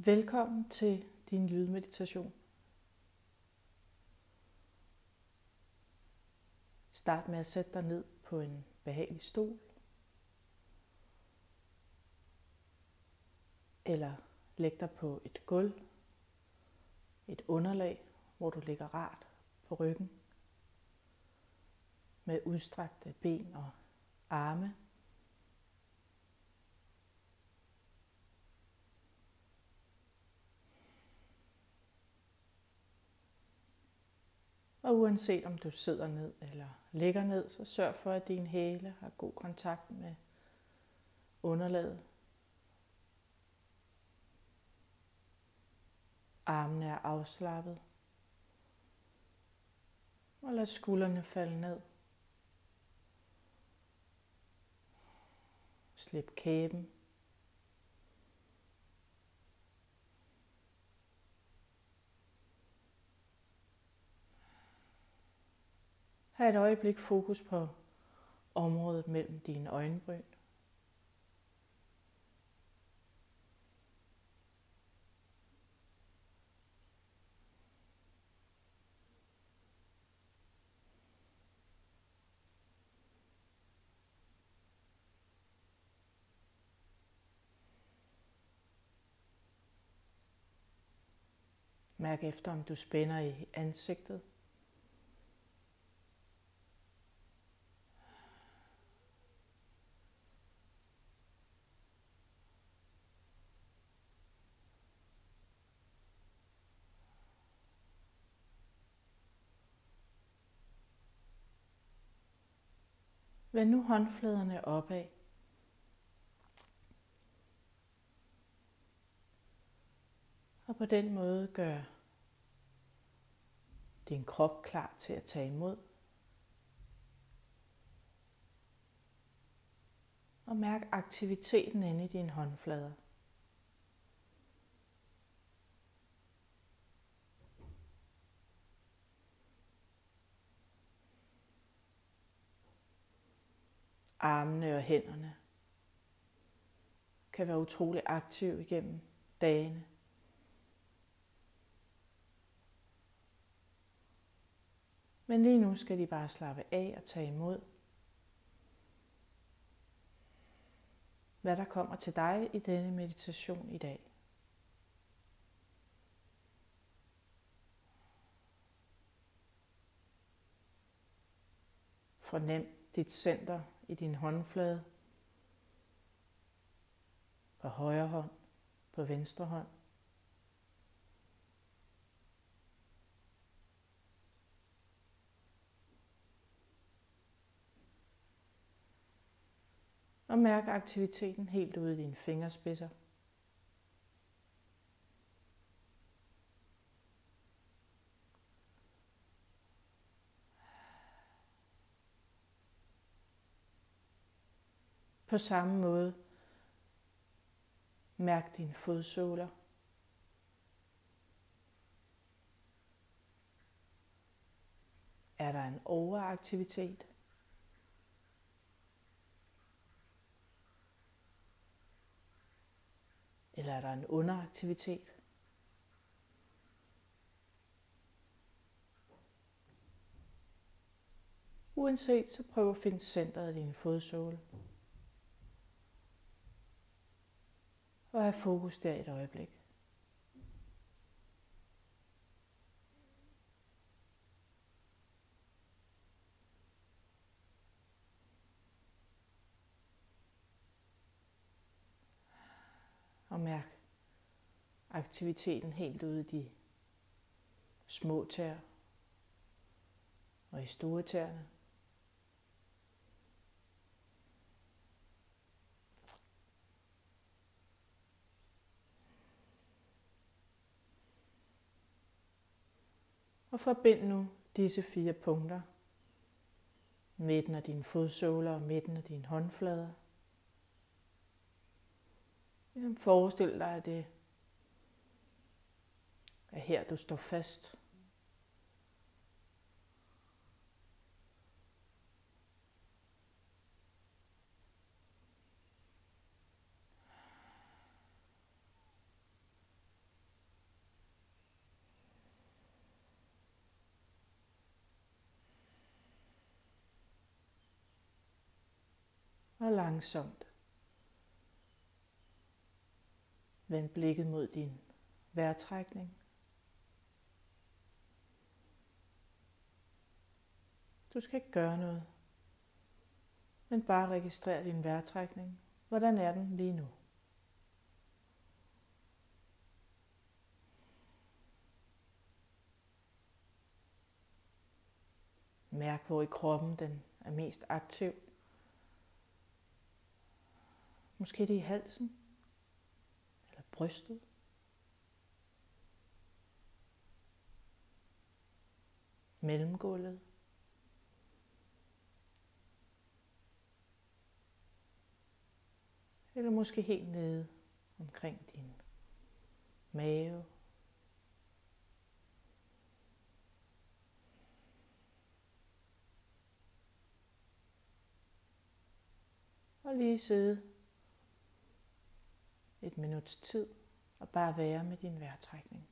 Velkommen til din lydmeditation. Start med at sætte dig ned på en behagelig stol, eller læg dig på et gulv, et underlag, hvor du ligger rart på ryggen, med udstrakte ben og arme. Og uanset om du sidder ned eller ligger ned, så sørg for, at dine hæle har god kontakt med underlaget. Armene er afslappet. Og lad skuldrene falde ned. Slip kæben. Ha' et øjeblik fokus på området mellem dine øjenbryn. Mærk efter, om du spænder i ansigtet. Vend nu håndfladerne opad. Og på den måde gør din krop klar til at tage imod. Og mærk aktiviteten inde i dine håndflader. Armene og hænderne kan være utrolig aktive igennem dagene. Men lige nu skal de bare slappe af og tage imod, hvad der kommer til dig i denne meditation i dag. Fornem dit center i din håndflade, på højre hånd, på venstre hånd. Og mærk aktiviteten helt ude i dine fingerspidser. På samme måde mærk dine fodsåler. Er der en overaktivitet? Eller er der en underaktivitet? Uanset, så prøv at finde centret af din fodsåle. Og have fokus der et øjeblik. Og mærk aktiviteten helt ude i de små tæer og i store tæerne. Og forbind nu disse 4 punkter. Midten af dine fodsåler og midten af dine håndflader. Forestil dig, at det er her, du står fast. og langsomt vend blikket mod din vejrtrækning. Du skal ikke gøre noget, men bare registrere din vejrtrækning. Hvordan er den lige nu? Mærk, hvor i kroppen den er mest aktiv. Måske det er i halsen eller brystet. Mellemgulvet. Eller måske helt nede omkring din mave. Og lige sidde et minuts tid og bare være med din vejrtrækning.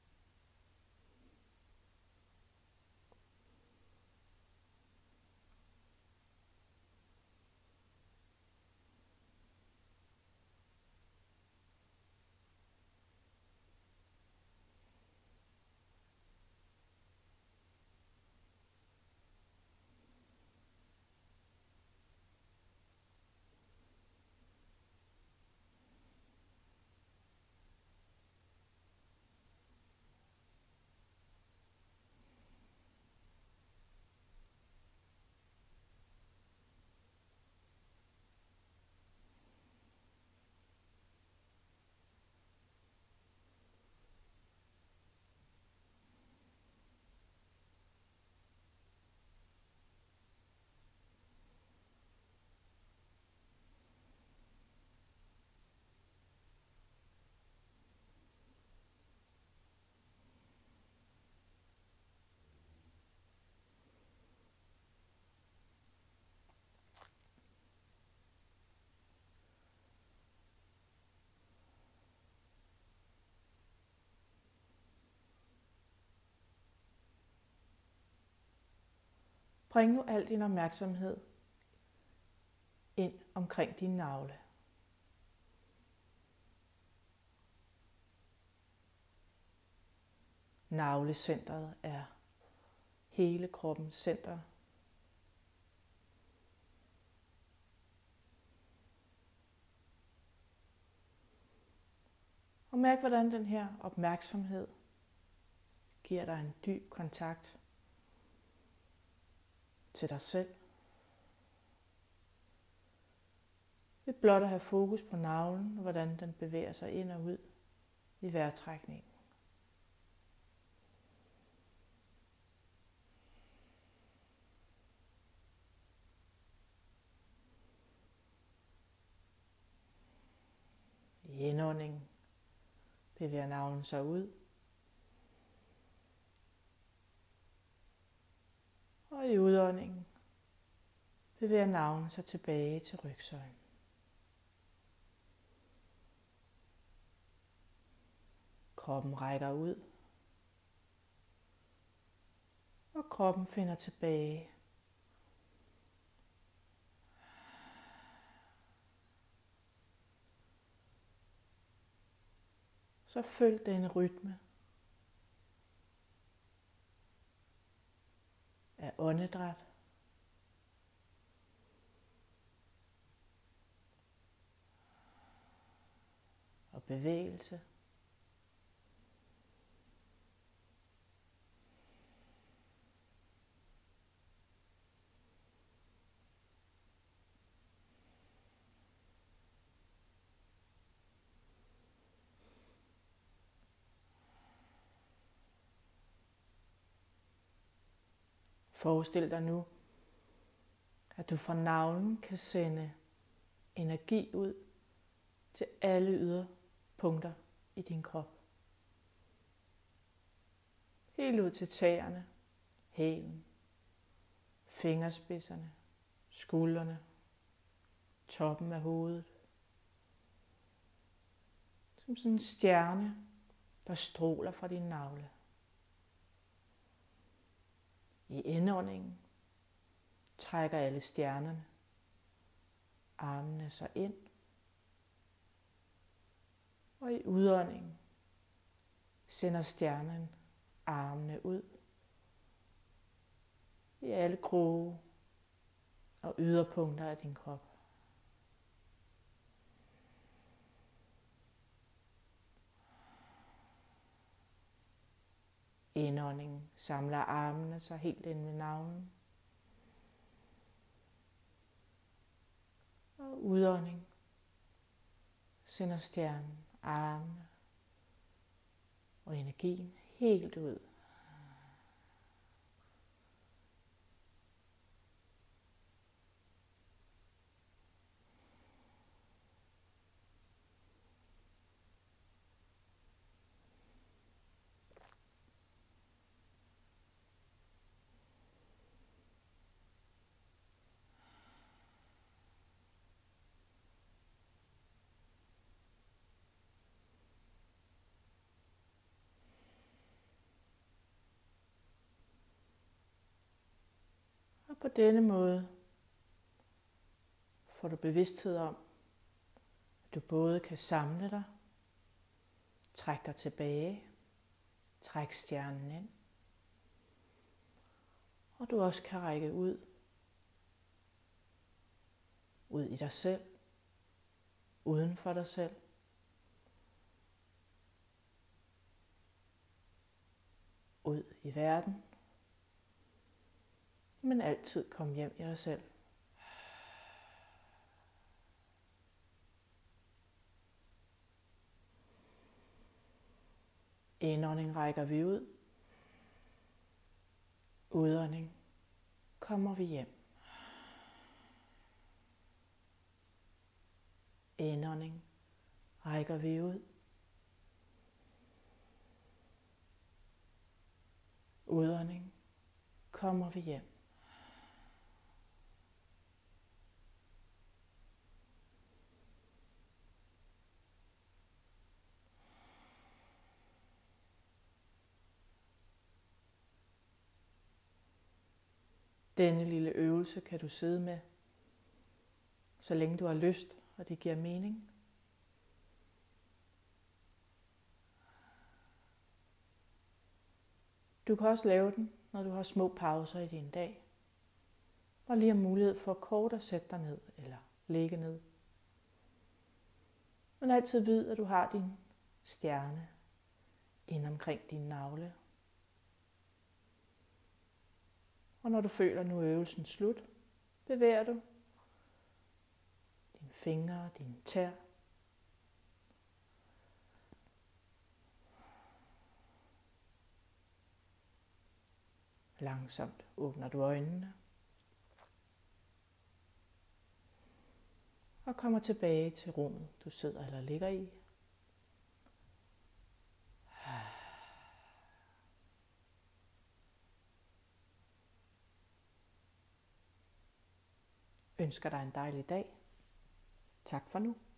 Bring nu al din opmærksomhed ind omkring din navle. Navlecentret er hele kroppens center. Og mærk, hvordan den her opmærksomhed giver dig en dyb kontakt til dig selv. Ved blot at have fokus på navlen og hvordan den bevæger sig ind og ud i vejrtrækningen. I indåndingen bevæger navlen sig ud. Og i udåndingen bevæger navlen sig tilbage til rygsøjlen. Kroppen rækker ud. Og kroppen finder tilbage. Så følg denne rytme af åndedræt og bevægelse. Forestil dig nu, at du fra navlen kan sende energi ud til alle yderpunkter i din krop. Helt ud til tæerne, hælen, fingerspidserne, skuldrene, toppen af hovedet. Som sådan en stjerne, der stråler fra din navle. I indåndingen trækker alle stjernerne armene sig ind. Og i udåndingen sender stjernen armene ud i alle kroge og yderpunkter af din krop. Indåndingen samler armene sig helt ind ved navlen. Og udånding sender stjernen armene og energien helt ud. Og på denne måde får du bevidsthed om, at du både kan samle dig, trække dig tilbage, trække stjernen ind, og du også kan række ud i dig selv, uden for dig selv, ud i verden, men altid komme hjem i dig selv. Indånding rækker vi ud. Udånding kommer vi hjem. Indånding rækker vi ud. Udånding kommer vi hjem. Denne lille øvelse kan du sidde med, så længe du har lyst, og det giver mening. Du kan også lave den, når du har små pauser i din dag, og lige har mulighed for kort at sætte dig ned eller ligge ned. Men altid vid, at du har din stjerne ind omkring din navle. Og når du føler, nu er øvelsen slut, bevæger du dine fingre, dine tæer. Langsomt åbner du øjnene og kommer tilbage til rummet, du sidder eller ligger i. Ønsker dig en dejlig dag. Tak for nu.